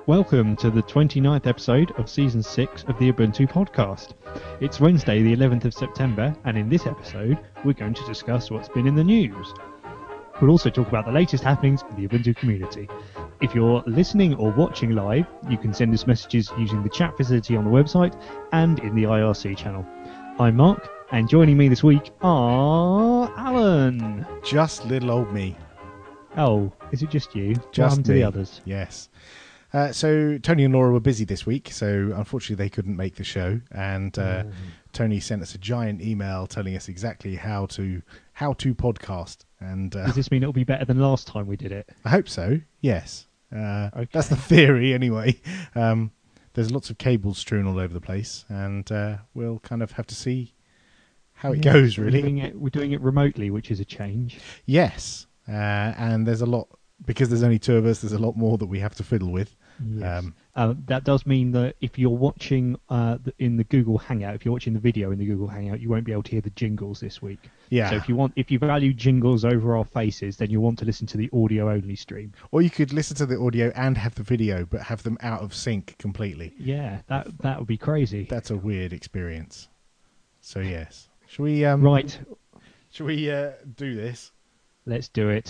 Welcome to the 29th episode of Season 6 of the Ubuntu Podcast. It's Wednesday the 11th of September, and in this episode we're going to discuss what's been in the news. We'll also talk about the latest happenings in the Ubuntu community. If you're listening or watching live, you can send us messages using the chat facility on the website and in the IRC channel. I'm Mark, and joining me this week are Alan. Just little old me. Oh, is it just you? What Just happened to me. the others? Yes. So Tony and Laura were busy this week, so unfortunately they couldn't make the show. And Tony sent us a giant email telling us exactly how to podcast. And Does this mean it'll be better than last time we did it? I hope so. Yes. Okay. That's the theory, anyway. There's lots of cables strewn all over the place, and we'll kind of have to see how it goes. Really, we're doing it remotely, which is a change. yes. And there's a lot. Because there's only two of us, there's a lot more that we have to fiddle with. Yes. That does mean that if you're watching in the Google Hangout, if you're watching the video in the Google Hangout, you won't be able to hear the jingles this week. Yeah. So if you value jingles over our faces, then you'll want to listen to the audio only stream. Or you could listen to the audio and have the video, but have them out of sync completely. Yeah, that would be crazy. That's a weird experience. So yes, shall we? Right. Shall we do this? Let's do it.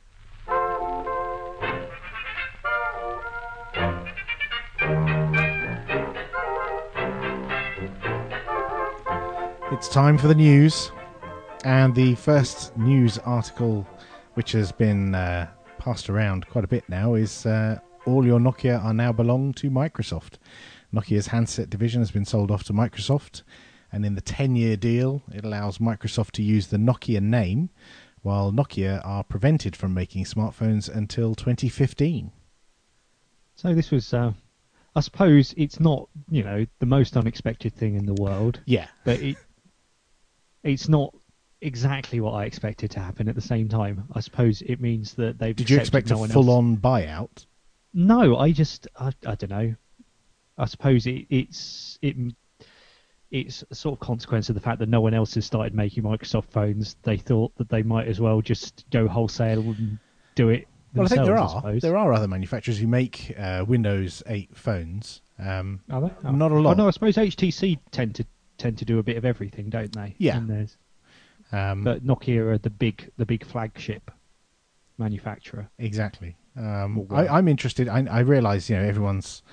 It's time for the news, and the first news article, which has been passed around quite a bit now, is all your Nokia are now belong to Microsoft. Nokia's handset division has been sold off to Microsoft, and in the 10-year deal, it allows Microsoft to use the Nokia name, while Nokia are prevented from making smartphones until 2015. So this was, I suppose, it's not the most unexpected thing in the world. Yeah, but it's not exactly what I expected to happen at the same time. I suppose it means that they've... Did you expect a full-on buyout? No, I don't know. I suppose it's a sort of consequence of the fact that no one else has started making Microsoft phones. They thought that they might as well just go wholesale and do it themselves. Well, I suppose think there are other manufacturers who make Windows 8 phones. Are they? Oh. Not a lot. Oh, no, I suppose HTC tend to do a bit of everything, don't they? Yeah. And but Nokia are the big flagship manufacturer. Exactly. I'm interested. I realise everyone's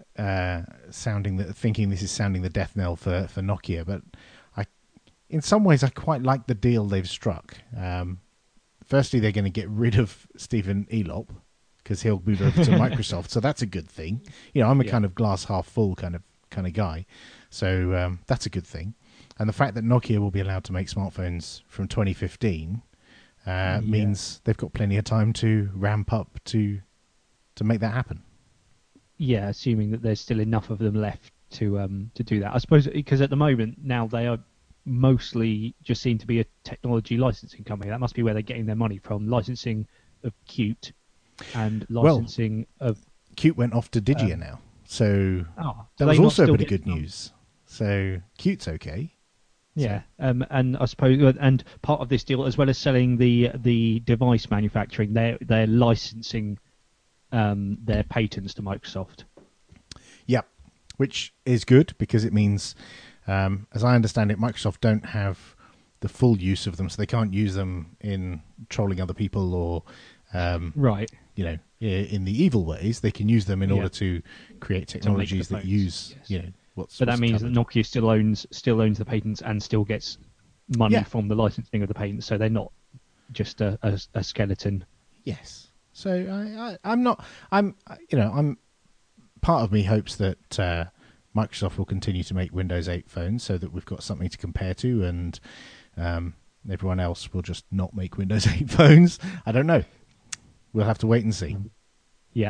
thinking this is sounding the death knell for Nokia, but in some ways I quite like the deal they've struck. Firstly, they're going to get rid of Stephen Elop because he'll move over to Microsoft, so that's a good thing. I'm a kind of glass half full kind of guy, so that's a good thing. And the fact that Nokia will be allowed to make smartphones from 2015 means they've got plenty of time to ramp up to make that happen. Yeah, assuming that there's still enough of them left to do that. I suppose because at the moment now they are mostly just seem to be a technology licensing company. That must be where they're getting their money from, licensing of Qt and licensing of... Qt went off to Digia now, so that was also pretty good news. So Qt's okay. Yeah, and I suppose, and part of this deal, as well as selling the device manufacturing, they're licensing their patents to Microsoft. Yeah, which is good because it means, as I understand it, Microsoft don't have the full use of them, so they can't use them in trolling other people or, right. In the evil ways. They can use them in order to create technologies that use, But that means that Nokia still owns the patents and still gets money from the licensing of the patents, so they're not just a skeleton. Yes. So I'm part of me hopes that Microsoft will continue to make Windows 8 phones so that we've got something to compare to, and everyone else will just not make Windows 8 phones. I don't know. We'll have to wait and see. Yeah.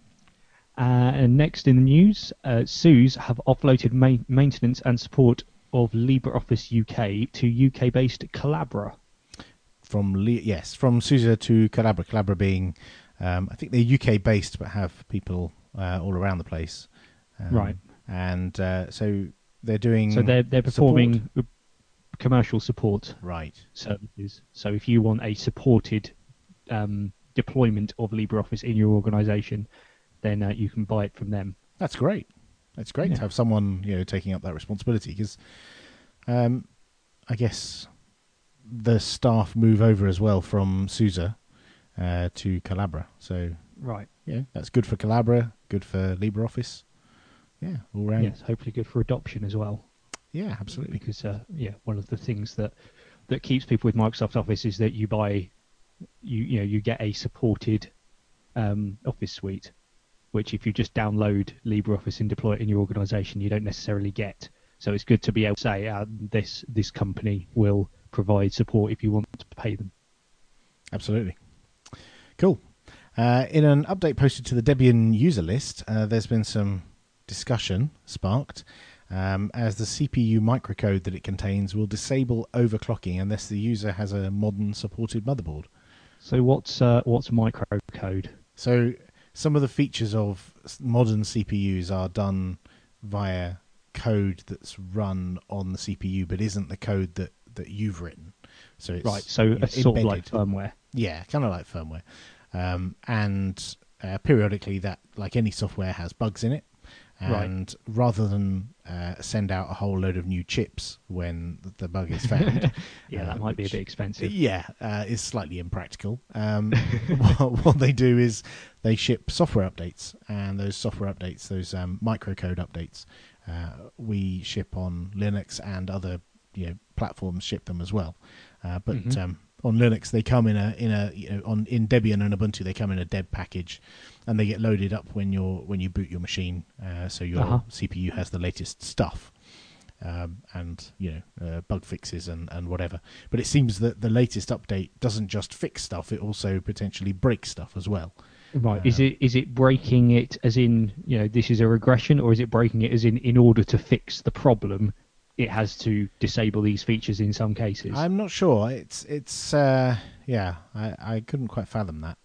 And next in the news, SUSE have offloaded maintenance and support of LibreOffice UK to UK-based Collabra. From SUSE to Collabra. Collabra being, I think they're UK-based but have people all around the place. Right. And so they're doing... So they're performing commercial support services. So if you want a supported deployment of LibreOffice in your organisation, then you can buy it from them. That's great. It's great Yeah. to have someone taking up that responsibility because I guess the staff move over as well from SUSE to Calabra. So Right. that's good for Calabra, good for LibreOffice. Yeah, all round. Yes, hopefully good for adoption as well. Yeah, absolutely. Because one of the things that keeps people with Microsoft Office is that you buy, you get a supported Office suite, which if you just download LibreOffice and deploy it in your organization, you don't necessarily get. So it's good to be able to say this company will provide support if you want to pay them. Absolutely. Cool. In an update posted to the Debian user list, there's been some discussion sparked as the CPU microcode that it contains will disable overclocking unless the user has a modern supported motherboard. So what's microcode? So some of the features of modern CPUs are done via code that's run on the CPU, but isn't the code that you've written. So it's right. So a sort of like firmware. Yeah, kind of like firmware. And periodically, that, like any software, has bugs in it. And rather than send out a whole load of new chips when the bug is found, that might be a bit expensive. Yeah, is slightly impractical. What they do is they ship software updates, and those software updates, those microcode updates, we ship on Linux and other platforms ship them as well. But on Linux, they come in in Debian and Ubuntu, they come in a deb package, and they get loaded up when you boot your machine, so your CPU has the latest stuff, and bug fixes and whatever. But it seems that the latest update doesn't just fix stuff; it also potentially breaks stuff as well. Right. Is it breaking it as in this is a regression, or is it breaking it as in order to fix the problem, it has to disable these features in some cases? I'm not sure. It's I couldn't quite fathom that.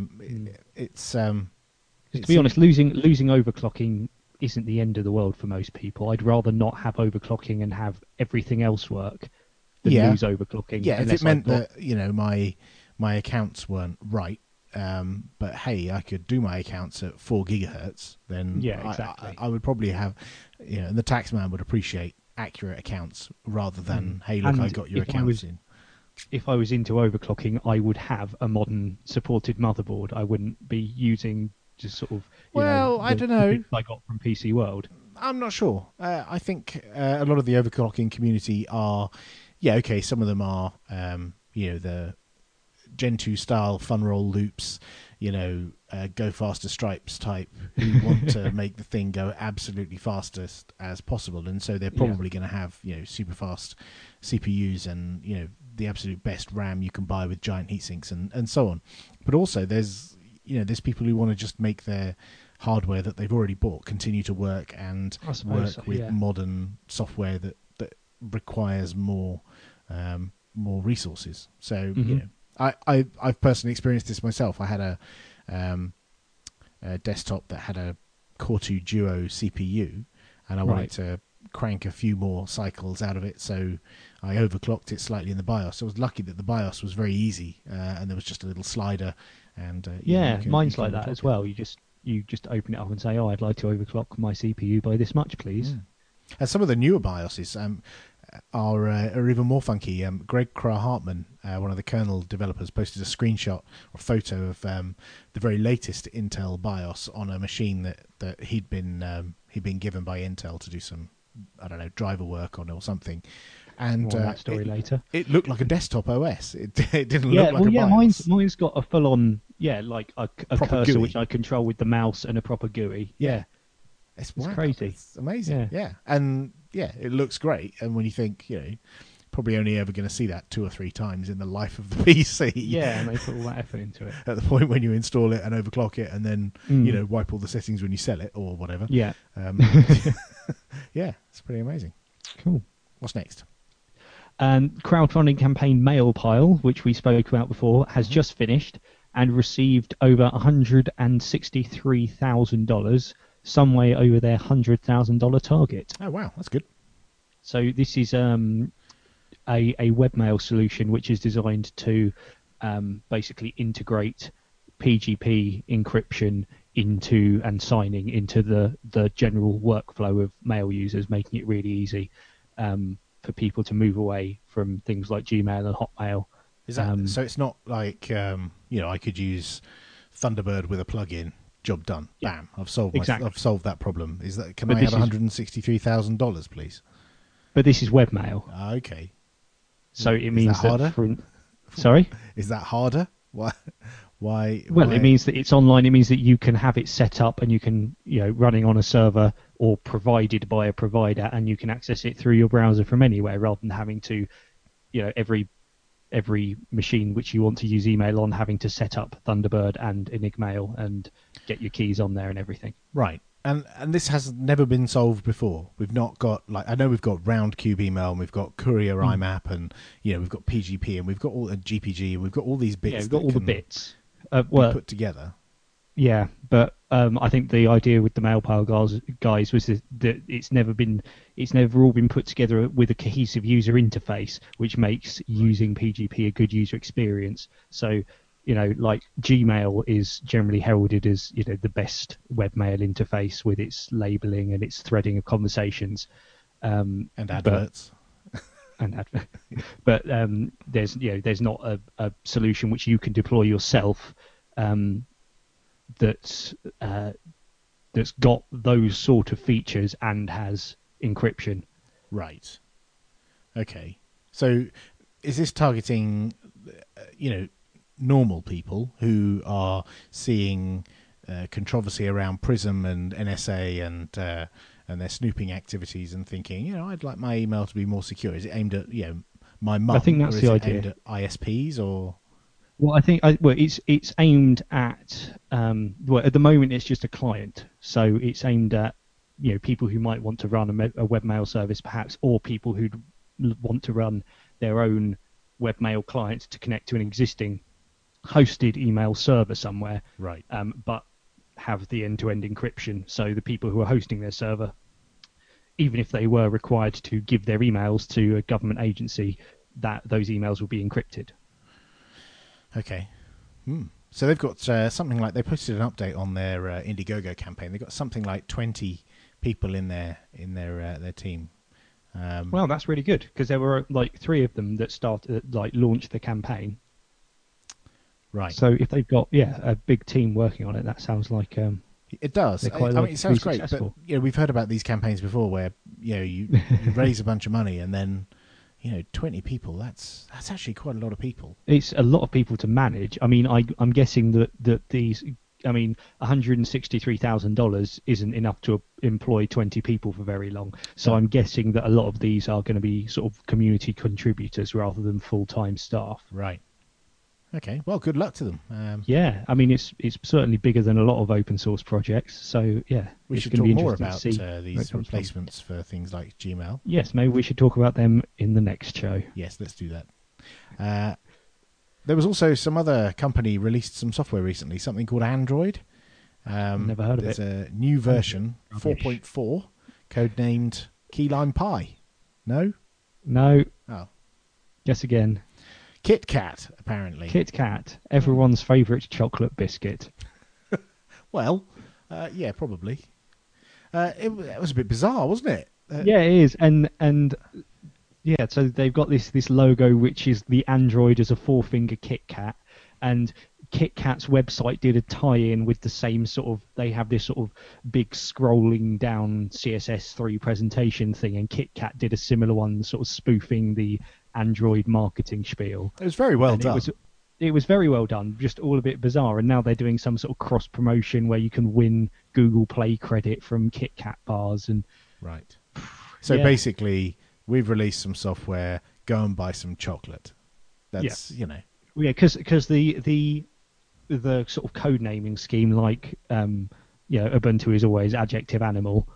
To be honest, losing overclocking isn't the end of the world for most people. I'd rather not have overclocking and have everything else work than lose overclocking. Yeah, if it meant that my accounts weren't right, but hey, I could do my accounts at 4 gigahertz, then exactly. I would probably have, and the taxman would appreciate accurate accounts rather than hey, look, I got your accounts in. If I was into overclocking, I would have a modern supported motherboard. I wouldn't be using just sort of I don't know. I got from PC World. I'm not sure. I think a lot of the overclocking community are, some of them are, the Gen 2 style fun roll loops, go faster stripes type, who want to make the thing go absolutely fastest as possible, and so they're probably going to have super fast CPUs and the absolute best RAM you can buy with giant heatsinks and so on. But also there's people who want to just make their hardware that they've already bought continue to work and work with modern software that requires more resources. So I've personally experienced this myself. I had a desktop that had a Core 2 Duo CPU, and I wanted to crank a few more cycles out of it, so I overclocked it slightly in the BIOS. I was lucky that the BIOS was very easy, and there was just a little slider. And mine's like that as well. You just open it up and say, I'd like to overclock my CPU by this much, please. And some of the newer BIOSes are even more funky. Greg Krah-Hartman, one of the kernel developers, posted a screenshot or photo of the very latest Intel BIOS on a machine that he'd been given by Intel to do some, I don't know, driver work on or something. And that story later. It looked like a desktop OS. It didn't look like a BIOS. Mine's got a full-on, like a cursor GUI, which I control with the mouse and a proper GUI. Yeah. It's crazy. It's amazing. Yeah. And it looks great. And when you think, probably only ever going to see that 2 or 3 times in the life of the PC. Yeah, and they put all that effort into it. At the point when you install it and overclock it and then, wipe all the settings when you sell it or whatever. Yeah. It's pretty amazing. Cool. What's next? Crowdfunding campaign Mailpile, which we spoke about before, has just finished and received over $163,000, some way over their $100,000 target. Oh, wow, that's good. So this is a webmail solution which is designed to basically integrate PGP encryption into and signing into the general workflow of mail users, making it really easy for people to move away from things like Gmail and Hotmail. Is that so? It's not like I could use Thunderbird with a plugin. Job done. Yeah, Bam! I've solved exactly. I've solved that problem. Is that? Can But I have $163,000, please? But this is webmail, Okay. so it Is means that that. harder? Sorry. Is that harder? Why? Why? Well, why? it means that it's online. It means that you can have it set up and you can, running on a server or provided by a provider, and you can access it through your browser from anywhere rather than having to, every machine which you want to use email on having to set up Thunderbird and Enigmail and get your keys on there and everything. Right. And this has never been solved before. We've not got I know we've got Roundcube email and we've got Courier IMAP and we've got PGP and we've got all GPG and we've got all these bits. Yeah, we've got all the bits. Be put together. Yeah, but I think the idea with the MailPal guys was that it's never all been put together with a cohesive user interface, which makes using PGP a good user experience. So, like Gmail is generally heralded as the best webmail interface with its labeling and its threading of conversations, and adverts. But there's not a solution which you can deploy yourself. That's got those sort of features and has encryption. Right. Okay. So is this targeting, normal people who are seeing controversy around Prism and NSA and their snooping activities and thinking, I'd like my email to be more secure? Is it aimed at, my mum? I think that's the idea. Aimed at ISPs or? Well, I think it's aimed at at the moment it's just a client, so it's aimed at people who might want to run a webmail service perhaps, or people who want to run their own webmail client to connect to an existing hosted email server somewhere, right? But have the end-to-end encryption, so the people who are hosting their server, even if they were required to give their emails to a government agency, that those emails will be encrypted. Okay. So they've got something like, they posted an update on their Indiegogo campaign. They've got something like 20 people in their team. Well, that's really good, because there were like 3 of them that launched the campaign. Right. So if they've got a big team working on it, that sounds like it does. It sounds great, successful. But we've heard about these campaigns before where you raise a bunch of money and then 20 people. That's actually quite a lot of people. It's a lot of people to manage. I mean, I'm guessing that these. I mean, $163,000 isn't enough to employ 20 people for very long. So I'm guessing that a lot of these are going to be sort of community contributors rather than full-time staff. Right. Okay. Well, good luck to them. Yeah. I mean, it's certainly bigger than a lot of open source projects. So yeah, we should talk more about these replacements for things like Gmail. Yes, maybe we should talk about them in the next show. Yes, let's do that. There was also some other company released some software recently, something called Android. Never heard of it. There's a new version, 4.4, codenamed Key Lime Pie. No? No. Oh. Guess again. Kit Kat, apparently. Kit Kat, everyone's favourite chocolate biscuit. Well, yeah, probably. It was a bit bizarre, wasn't it? Yeah, it is. And yeah, so they've got this logo, which is the Android as a 4-finger Kit Kat, and Kit Kat's website did a tie-in with the same sort of. They have this sort of big scrolling down CSS3 presentation thing, and Kit Kat did a similar one, sort of spoofing the Android marketing spiel. It was very well done. It was very well done, just all a bit bizarre. And now they're doing some sort of cross promotion where you can win Google Play credit from Kit Kat bars and. Right. So basically, we've released some software. Go and buy some chocolate. That's Yeah, because the sort of code naming scheme, like Ubuntu is always adjective animal.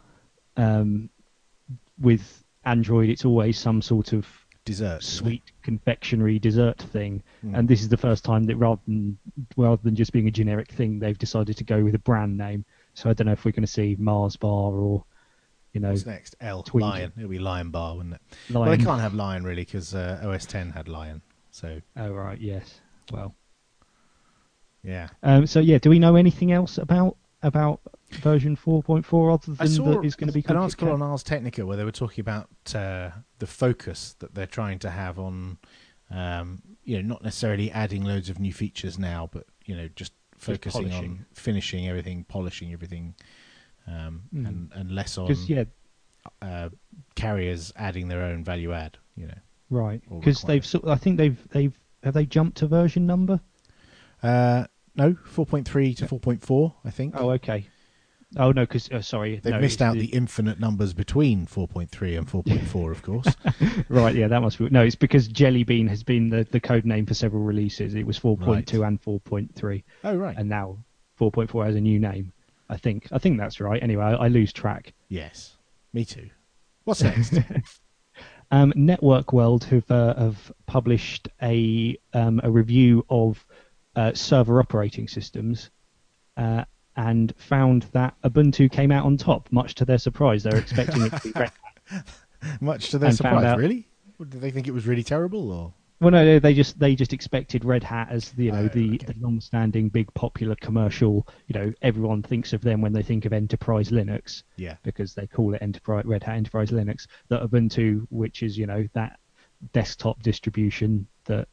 With Android, it's always some sort of dessert, sweet confectionery dessert thing. And this is the first time that rather than just being a generic thing, they've decided to go with a brand name. So I don't know if we're going to see Mars Bar or. What's next? Tweed. Lion. It'll be Lion Bar, wouldn't it? Lion. Well, they can't have Lion really because OS X had Lion. So. Oh right, yes. Well. Yeah. So yeah, do we know anything else about about version 4.4 other I than saw that it's going to be an called article KitKat? on Ars Technica where they were talking about the focus that they're trying to have on, not necessarily adding loads of new features now, but just focusing polishing. on finishing everything, polishing everything, and less on Because carriers adding their own value add. right. or Because I think they've have they jumped to version number? No, 4.3 to 4.4, I think. Oh, okay. Oh no, because sorry, They've missed out the infinite numbers between 4.3 and 4.4, of course. Right, yeah, that must be no. It's because Jelly Bean has been the code name for several releases. It was 4.2 Right. and 4.3. Oh, right. And now 4.4 has a new name. I think that's right. Anyway, I lose track. Yes, me too. What's next? Network World have published a review of server operating systems. And found that Ubuntu came out on top, much to their surprise. They were expecting it to be Red Hat. Much to their And found surprise, out- really? Did they think it was really terrible, or? Well, no, they just expected Red Hat as the Okay. long-standing, big, popular commercial. Everyone thinks of them when they think of enterprise Linux, Yeah. because they call it Red Hat Enterprise Linux. That Ubuntu, which is that desktop distribution that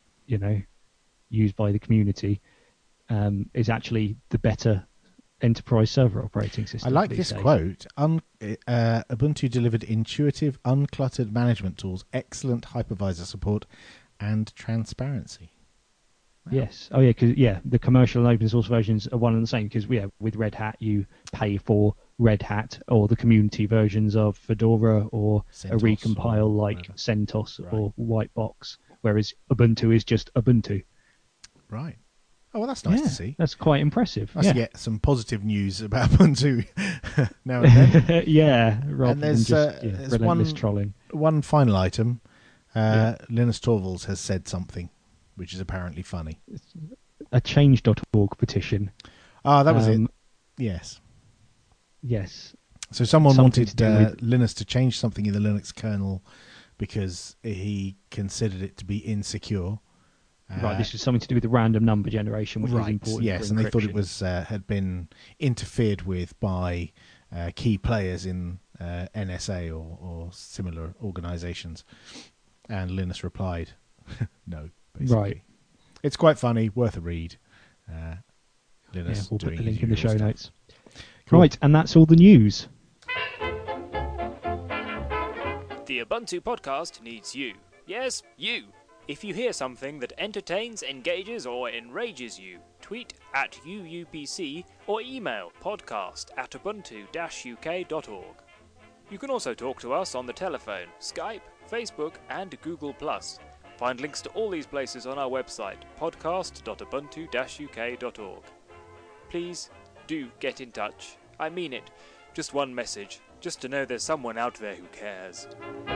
used by the community, is actually the better enterprise server operating system. I like these this days. quote. Ubuntu delivered intuitive, uncluttered management tools, excellent hypervisor support, and transparency. Wow. Yes. Oh, yeah. Because the commercial and open source versions are one and the same. Because with Red Hat, you pay for Red Hat or the community versions of Fedora or CentOS a recompile or like whatever. CentOS Right. or Whitebox. Whereas Ubuntu is just Ubuntu. Right. Oh, well, that's nice to see. That's quite impressive. Nice to get some positive news about Ubuntu now and then. Yeah. Rather And than there's, just there's relentless trolling. One final item. Linus Torvalds has said something, which is apparently funny. A change.org petition. Ah, that was it. Yes. Yes. So someone Something wanted to do with- Linus to change something in the Linux kernel because he considered it to be insecure. Right, this was something to do with the random number generation, which is important. Yes, for and they thought it encryption. was had been interfered with by key players in NSA or similar organisations. And Linus replied, "No, basically." Right. It's quite funny, worth a read. Linus, Yeah, we'll put doing the his link in the show usual stuff. notes. Cool. Right, and that's all the news. The Ubuntu podcast needs you. Yes, you. If you hear something that entertains, engages, or enrages you, tweet at UUPC or email podcast@ubuntu-uk.org. You can also talk to us on the telephone, Skype, Facebook, and Google+. Find links to all these places on our website, podcast.ubuntu-uk.org. Please do get in touch. I mean it. Just one message, just to know there's someone out there who cares.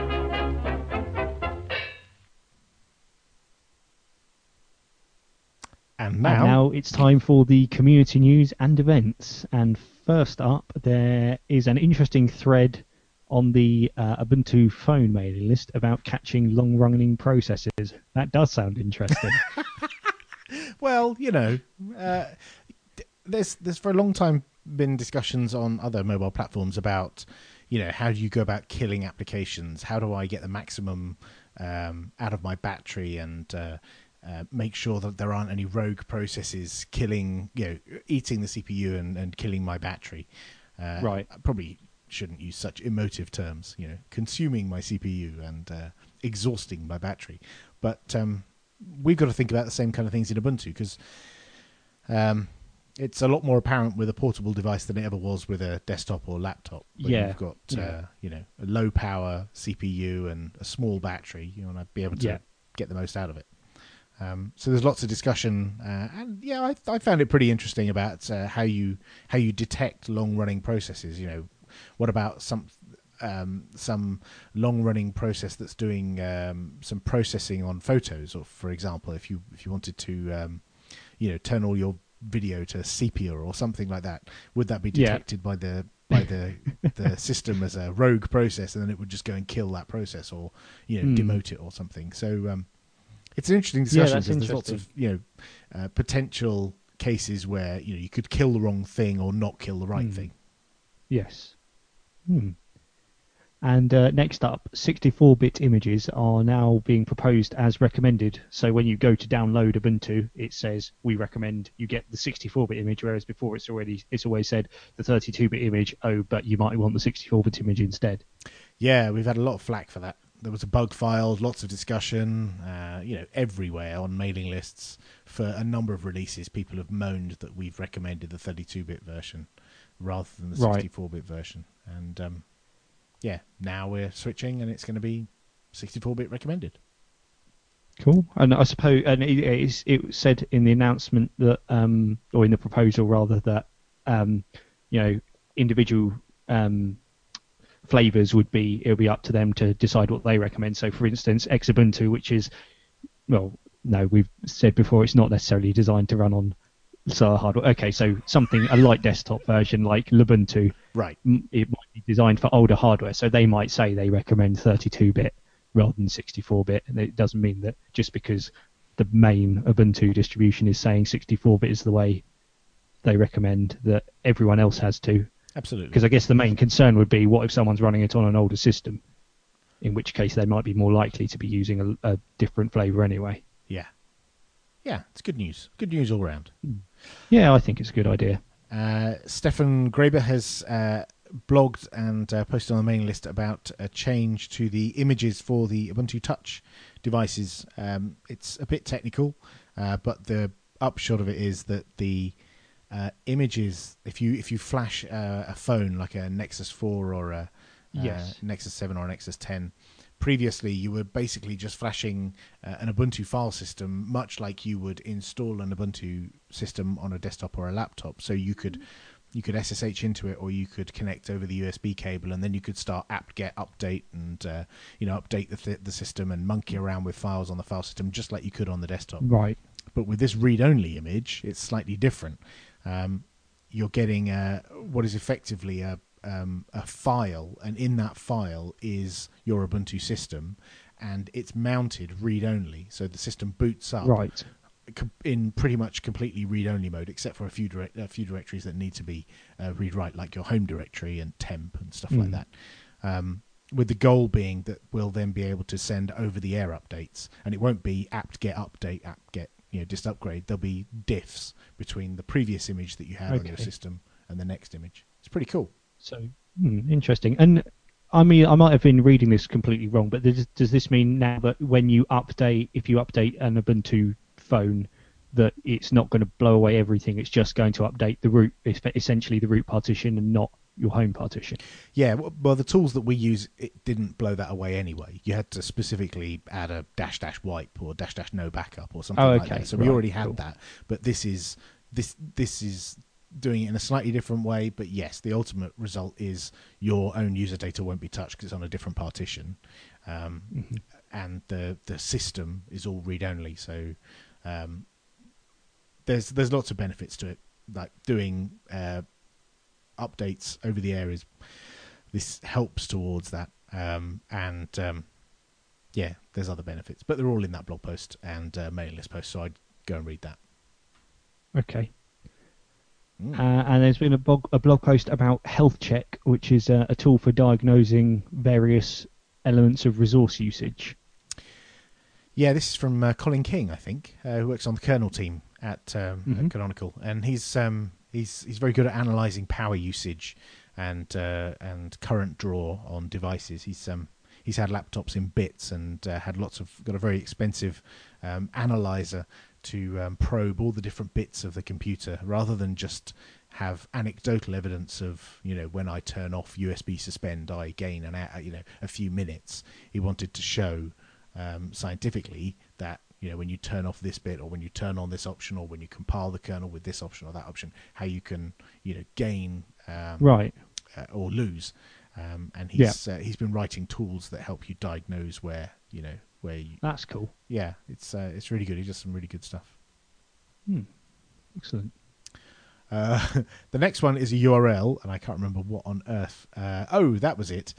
And And now, now it's time for the community news and events. And first up, there is an interesting thread on the Ubuntu phone mailing list about catching long-running processes. That does sound interesting. well, there's for a long time been discussions on other mobile platforms about, how do you go about killing applications? How do I get the maximum out of my battery and make sure that there aren't any rogue processes killing, eating the CPU and killing my battery? Right. I probably shouldn't use such emotive terms, consuming my CPU and exhausting my battery. But we've got to think about the same kind of things in Ubuntu because it's a lot more apparent with a portable device than it ever was with a desktop or laptop. Where Yeah. You've got, a low power CPU and a small battery. You want to be able to get the most out of it. So there's lots of discussion, and I found it pretty interesting about how you detect long running processes. What about some long running process that's doing some processing on photos, or for example, if you wanted to turn all your video to sepia or something like that, would that be detected by the system as a rogue process, and then it would just go and kill that process, or demote it or something? So it's an interesting discussion that's because there's lots of potential cases where you could kill the wrong thing or not kill the right thing. Yes. And next up, 64-bit images are now being proposed as recommended. So when you go to download Ubuntu, it says we recommend you get the 64-bit image, whereas before it's always said the 32-bit image. Oh, but you might want the 64-bit image instead. Yeah, we've had a lot of flack for that. There was a bug file, lots of discussion, everywhere on mailing lists for a number of releases. People have moaned that we've recommended the 32-bit version rather than the 64-bit version, and now we're switching, and it's going to be 64-bit recommended. Cool. And I suppose, and it said in the announcement that, or in the proposal rather, that individual flavors it'll be up to them to decide what they recommend. So, for instance, Xubuntu, which is, we've said before, it's not necessarily designed to run on slower hardware. Okay, so a light desktop version like Lubuntu, right? It might be designed for older hardware, so they might say they recommend 32-bit rather than 64-bit, and it doesn't mean that just because the main Ubuntu distribution is saying 64-bit is the way they recommend that everyone else has to. Absolutely. Because I guess the main concern would be, what if someone's running it on an older system? In which case they might be more likely to be using a different flavor anyway. Yeah. Yeah, it's good news. Good news all round. Yeah, I think it's a good idea. Stefan Graeber has blogged and posted on the mailing list about a change to the images for the Ubuntu Touch devices. It's a bit technical, but the upshot of it is that the images, if you flash a phone like a Nexus 4 or a Nexus 7 or a Nexus 10, previously you were basically just flashing an Ubuntu file system, much like you would install an Ubuntu system on a desktop or a laptop. So you could SSH into it, or you could connect over the USB cable, and then you could start apt-get update and update the system and monkey around with files on the file system just like you could on the desktop. Right. But with this read-only image, it's slightly different. You're getting what is effectively a file, and in that file is your Ubuntu system, and it's mounted read-only. So the system boots up in pretty much completely read-only mode, except for a few directories that need to be read-write, like your home directory and temp and stuff like that. With the goal being that we'll then be able to send over-the-air updates, and it won't be apt-get update, apt-get dist upgrade. There'll be diffs between the previous image that you had on your system and the next image. It's pretty cool. So interesting. And I mean, I might have been reading this completely wrong, but does this mean now that when you update, if you update an Ubuntu phone, that it's not going to blow away everything? It's just going to update the root, essentially the root partition, and not your home partition. Yeah, well, the tools that we use, it didn't blow that away anyway. You had to specifically add a -- wipe or -- no backup or something like that. So we already had that, but this is doing it in a slightly different way. But yes, the ultimate result is your own user data won't be touched because it's on a different partition, and the system is all read only. So there's lots of benefits to it, like doing updates over the air. This helps towards that, there's other benefits, but they're all in that blog post and mailing list post, so I'd go and read that. Okay. And there's been a blog post about Health Check, which is a tool for diagnosing various elements of resource usage. Yeah, this is from Colin King, I think, who works on the kernel team at Canonical, and he's very good at analysing power usage and current draw on devices. He's had laptops in bits and got a very expensive analyzer to probe all the different bits of the computer, rather than just have anecdotal evidence of when I turn off USB suspend I gain a few minutes. He wanted to show scientifically that when you turn off this bit, or when you turn on this option, or when you compile the kernel with this option or that option, how you can gain or lose. And he's been writing tools that help you diagnose where you. That's cool. Yeah, it's really good. He does some really good stuff. Excellent. The next one is a URL, and I can't remember what on earth. That was it.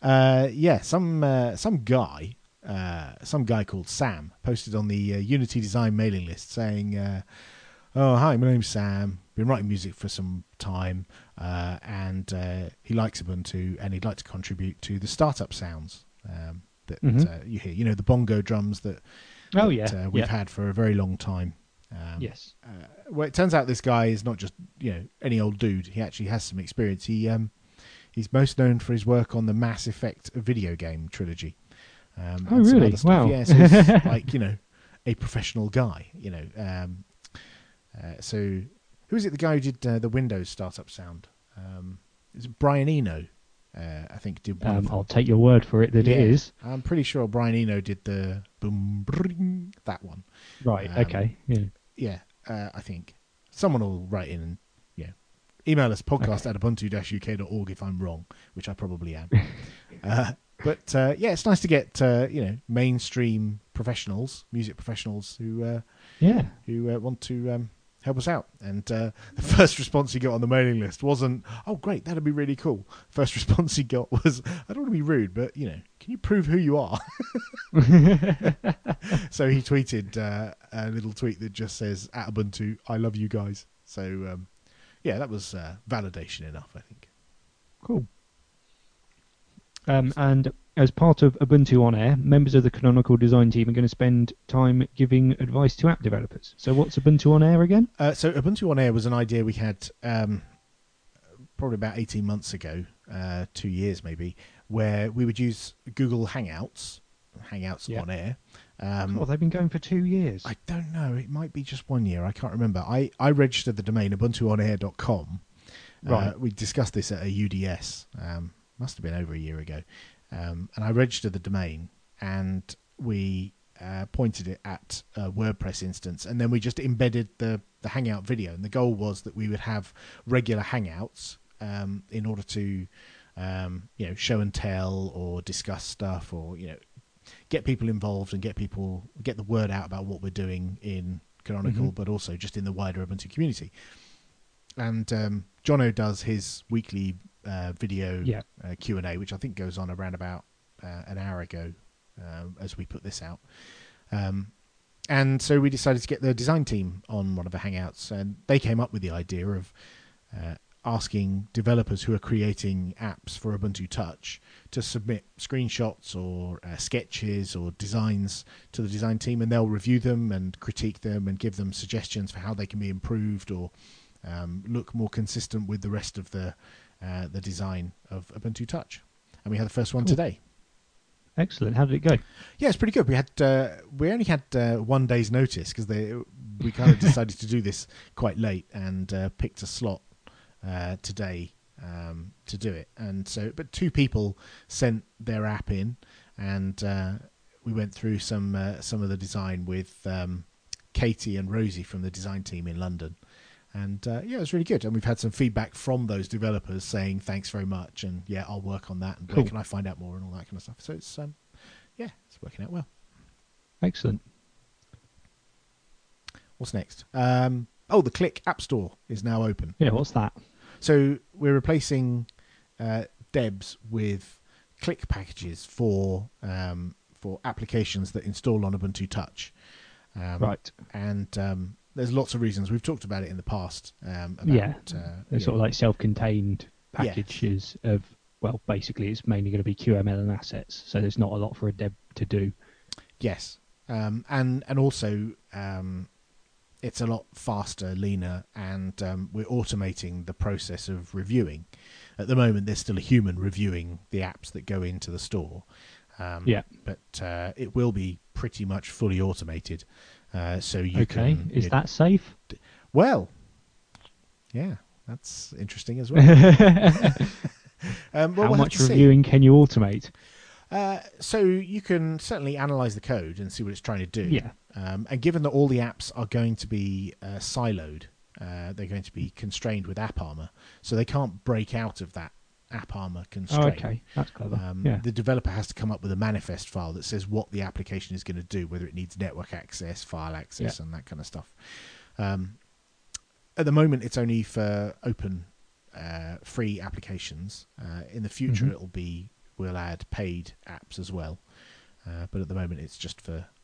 Some guy called Sam posted on the Unity Design mailing list saying, oh, hi, my name's Sam. Been writing music for some time, and he likes Ubuntu, and he'd like to contribute to the startup sounds that you hear. You know, the bongo drums that we've had for a very long time. Yes. Well, it turns out this guy is not just any old dude. He actually has some experience. He's most known for his work on the Mass Effect video game trilogy. Oh, really? Wow. Yeah, so he's like a professional guy. So who is it? The guy who did the Windows startup sound? Is it Brian Eno? I think did one. I'll take your word for it that it is. I'm pretty sure Brian Eno did the boom bring, that one. Right. Okay. Yeah. Yeah. I think someone will write in and email us podcast@ubuntu-uk.org if I'm wrong, which I probably am. But it's nice to get mainstream professionals, music professionals who want to help us out. And the first response he got on the mailing list wasn't, "Oh, great, that'd be really cool." First response he got was, "I don't want to be rude, but can you prove who you are?" So he tweeted a little tweet that just says, "@Ubuntu, I love you guys." So that was validation enough, I think. Cool. And as part of Ubuntu On Air, members of the Canonical design team are going to spend time giving advice to app developers. So what's Ubuntu On Air again? So Ubuntu On Air was an idea we had probably about 18 months ago, 2 years maybe, where we would use Google Hangouts on air. They've been going for 2 years. I don't know. It might be just 1 year. I can't remember. I registered the domain ubuntuonair.com. Right. We discussed this at a UDS. Must have been over a year ago. And I registered the domain, and we pointed it at a WordPress instance, and then we just embedded the Hangout video. And the goal was that we would have regular Hangouts in order to show and tell or discuss stuff, or get people involved and get the word out about what we're doing in Canonical, but also just in the wider Ubuntu community. And Jono does his weekly video Q&A, which I think goes on around about an hour ago as we put this out. And so we decided to get the design team on one of the Hangouts, and they came up with the idea of asking developers who are creating apps for Ubuntu Touch to submit screenshots or sketches or designs to the design team, and they'll review them and critique them and give them suggestions for how they can be improved or look more consistent with the rest of the design of Ubuntu Touch. And we had the first one today. Excellent. How did it go? Yeah, it's pretty good. We only had 1 day's notice because we kind of decided to do this quite late and picked a slot today to do it. And so, but 2 people sent their app in, and we went through some of the design with Katie and Rosie from the design team in London. And it was really good. And we've had some feedback from those developers saying thanks very much, and I'll work on that, and cool. Where can I find out more and all that kind of stuff. So it's it's working out well. Excellent. What's next? The Click App Store is now open. Yeah, what's that? So we're replacing Debs with Click packages for applications that install on Ubuntu Touch. Right. And there's lots of reasons. We've talked about it in the past. They're sort of like self-contained packages of, well, basically it's mainly going to be QML and assets, so there's not a lot for a dev to do. Yes. And also it's a lot faster, leaner, and we're automating the process of reviewing. At the moment, there's still a human reviewing the apps that go into the store. But it will be pretty much fully automated. So you can... Is that safe? Well, yeah, that's interesting as well. How much reviewing can you automate? So you can certainly analyze the code and see what it's trying to do. Yeah. And given that all the apps are going to be siloed, they're going to be constrained with AppArmor, so they can't break out of that AppArmor constraint. Oh, okay, that's clever. The developer has to come up with a manifest file that says what the application is going to do, whether it needs network access, file access, and that kind of stuff. At the moment, it's only for open, free applications. In the future, we'll add paid apps as well. But at the moment, it's just for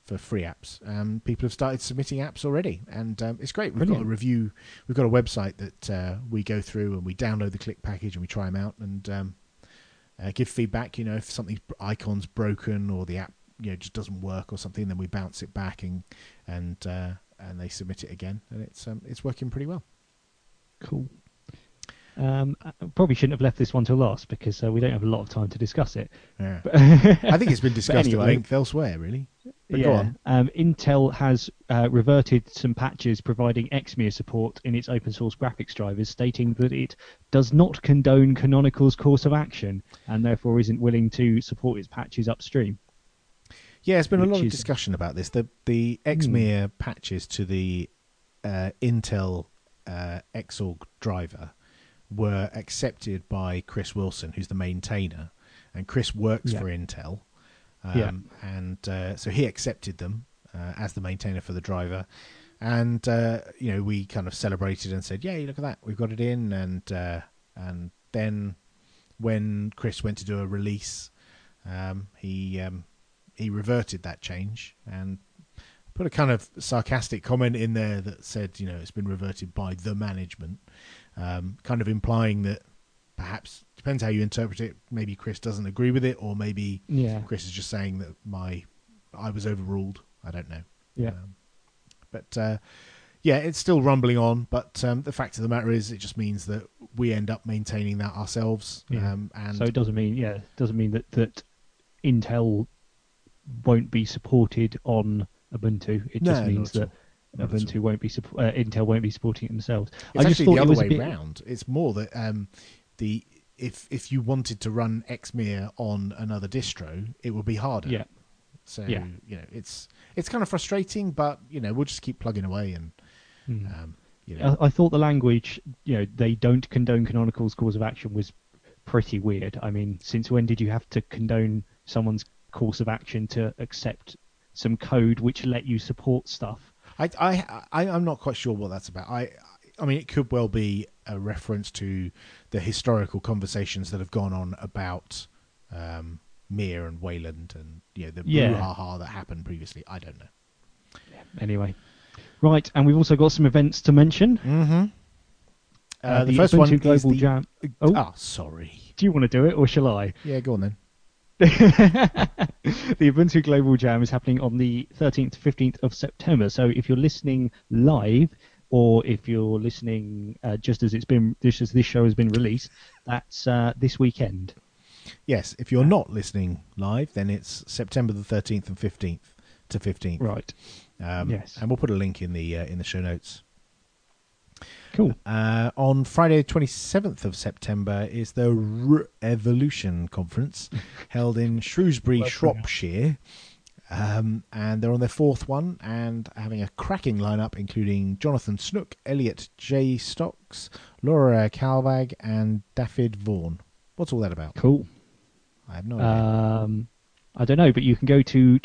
for free apps. People have started submitting apps already, and it's great. We've Brilliant. got a review. We've got a website that we go through and we download the Click package and we try them out and give feedback. If something's icon's broken or the app just doesn't work or something, then we bounce it back and they submit it again, and it's working pretty well. Cool. I probably shouldn't have left this one till last because we don't have a lot of time to discuss it. Yeah. But I think it's been discussed anyway, at length elsewhere, really. But go on. Intel has reverted some patches providing Xmere support in its open source graphics drivers, stating that it does not condone Canonical's course of action and therefore isn't willing to support its patches upstream. Yeah, there's been a lot of discussion about this. The Xmere patches to the Intel Xorg driver were accepted by Chris Wilson, who's the maintainer, and Chris works for Intel. And so he accepted them as the maintainer for the driver, and we kind of celebrated and said, "Yay, look at that, we've got it in." And then when Chris went to do a release, he reverted that change and put a kind of sarcastic comment in there that said, it's been reverted by the management, kind of implying that perhaps, depends how you interpret it, maybe Chris doesn't agree with it, or maybe Chris is just saying that I was overruled. I don't know. Yeah. But it's still rumbling on, but the fact of the matter is it just means that we end up maintaining that ourselves. Yeah. And so it doesn't mean that Intel won't be supported on Ubuntu. It just means that Ubuntu won't be Intel won't be supporting it themselves. It's I just actually thought the it other was way round. It's more that if you wanted to run Xmere on another distro, it would be harder. Yeah. So it's kind of frustrating, but we'll just keep plugging away and I thought the language, they don't condone Canonical's course of action was pretty weird. I mean, since when did you have to condone someone's course of action to accept some code which let you support stuff? I'm not quite sure what that's about. I mean, it could well be a reference to the historical conversations that have gone on about Mir and Wayland and the brouhaha that happened previously. I don't know. Anyway, right, and we've also got some events to mention. Mm-hmm. The first Ubuntu one Global is Jam. Sorry. Do you want to do it, or shall I? Yeah, go on then. The Ubuntu Global Jam is happening on the 13th to 15th of September. So if you're listening live, or if you're listening just as this show has been released, that's this weekend. Yes, if you're not listening live, then it's September the 13th and 15th to 15th. Right. Yes. And we'll put a link in the show notes. Cool. On Friday, 27th of September, is the Evolution Conference held in Shrewsbury, Shropshire. And they're on their fourth one and having a cracking lineup, including Jonathan Snook, Elliot J. Stocks, Laura Calvag, and David Vaughan. What's all that about? Cool. I have no idea. I don't know, but you can go to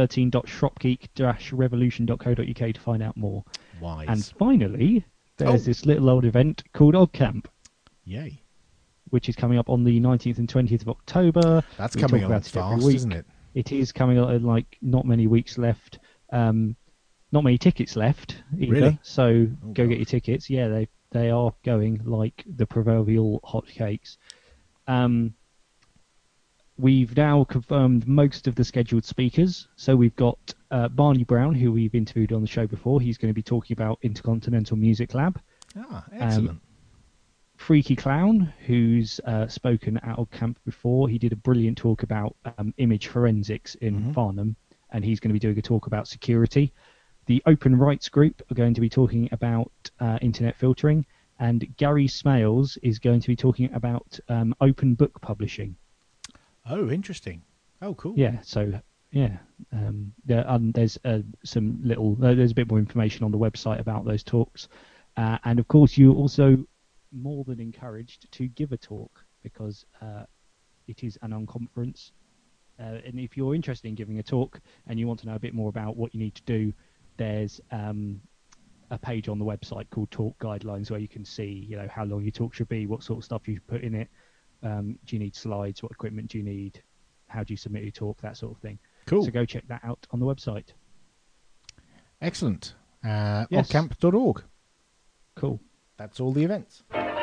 2013.shropgeek-revolution.co.uk to find out more. Wise. And finally, there's this little old event called OggCamp. Yay. Which is coming up on the 19th and 20th of October. That's coming on fast, isn't it? It is coming on, not many weeks left. Not many tickets left either. Really? So go get your tickets. Yeah, they are going like the proverbial hotcakes. We've now confirmed most of the scheduled speakers. So we've got Barney Brown, who we've interviewed on the show before. He's going to be talking about Intercontinental Music Lab. Ah, excellent. Freaky Clown, who's spoken at OggCamp before. He did a brilliant talk about image forensics in Farnham, and he's going to be doing a talk about security. The Open Rights Group are going to be talking about internet filtering, and Gary Smales is going to be talking about open book publishing. Oh, interesting. Oh, cool. Yeah, so, yeah. There's some little... there's a bit more information on the website about those talks. And, of course, you're also more than encouraged to give a talk because it is an unconference. And if you're interested in giving a talk and you want to know a bit more about what you need to do, there's a page on the website called Talk Guidelines where you can see, how long your talk should be, what sort of stuff you should put in it. Do you need slides? What equipment do you need? How do you submit your talk? That sort of thing. Cool. So go check that out on the website. Excellent. Yes. Oddcamp.org. Cool. That's all the events.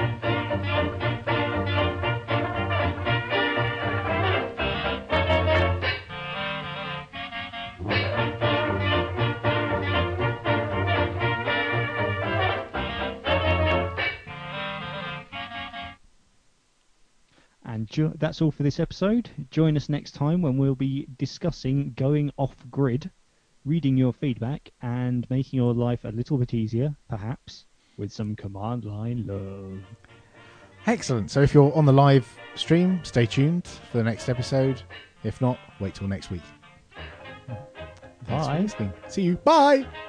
And that's all for this episode. Join us next time when we'll be discussing going off grid, reading your feedback, and making your life a little bit easier, perhaps, with some command line love. Excellent. So if you're on the live stream, stay tuned for the next episode. If not, wait till next week. Thanks for Bye. listening. See you. Bye.